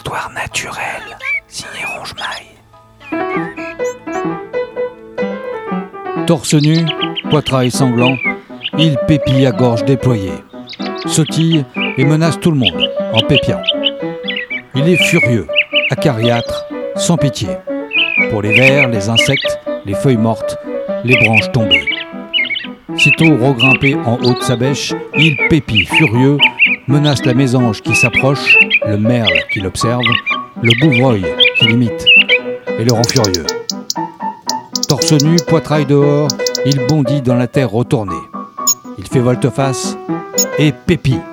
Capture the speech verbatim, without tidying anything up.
Histoire naturelle, signé Ronge-Maille. Torse nu, poitrail sanglant, il pépille à gorge déployée, sautille et menace tout le monde en pépiant. Il est furieux, acariâtre, sans pitié, pour les vers, les insectes, les feuilles mortes, les branches tombées. Sitôt regrimpé en haut de sa bêche, il pépille furieux, menace la mésange qui s'approche, le merle qui l'observe, le bouvreuil qui l'imite, et le rend furieux. Torse nu, poitrail dehors, il bondit dans la terre retournée. Il fait volte-face et pépille.